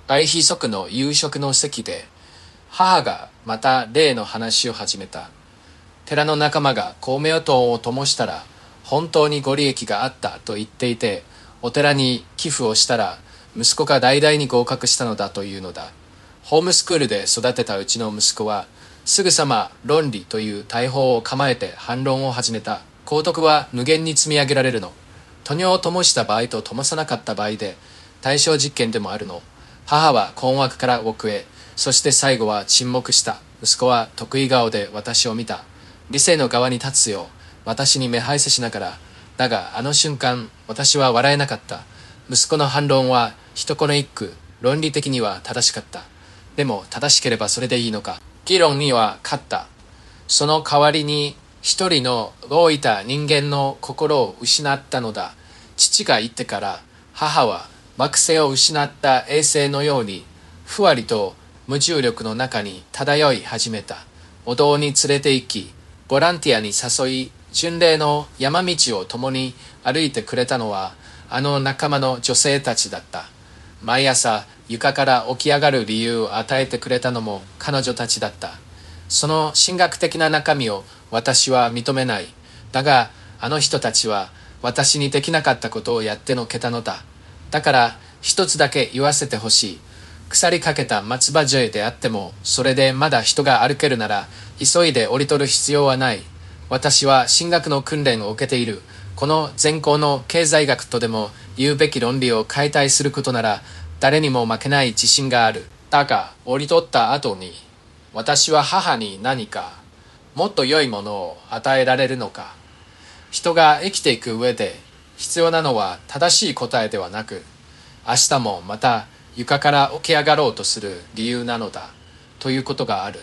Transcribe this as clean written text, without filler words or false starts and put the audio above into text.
外費族の夕食の席で、母がまた例の話を始めた。寺の仲間が光明灯を灯したら、本当にご利益があったと言っていて、お寺に寄付をしたら、息子が大々に合格したのだというのだ。ホームスクールで育てたうちの息子は、すぐさま論理という大砲を構えて反論を始めた。幸徳は無限に積み上げられるの。灯を灯した場合と灯さなかった場合で、対象実験でもあるの。母は困惑から奥へ、そして最後は沈黙した。息子は得意顔で私を見た。理性の側に立つよう、私に目配せしながら。だがあの瞬間、私は笑えなかった。息子の反論は一言一句、論理的には正しかった。でも正しければそれでいいのか。議論には勝った。その代わりに一人の老いた人間の心を失ったのだ。父が言ってから母は惑星を失った衛星のようにふわりと無重力の中に漂い始めた。お堂に連れて行き、ボランティアに誘い、巡礼の山道を共に歩いてくれたのはあの仲間の女性たちだった。毎朝床から起き上がる理由を与えてくれたのも彼女たちだった。その神学的な中身を私は認めない。だがあの人たちは私にできなかったことをやってのけたのだ。だから一つだけ言わせてほしい。腐りかけた松葉杖であっても、それでまだ人が歩けるなら急いで降り取る必要はない。私は神学の訓練を受けている。この全校の経済学とでも言うべき論理を解体することなら誰にも負けない自信がある。だが降り取った後に私は母に何かもっと良いものを与えられるのか。人が生きていく上で必要なのは正しい答えではなく、明日もまた床から起き上がろうとする理由なのだということがある。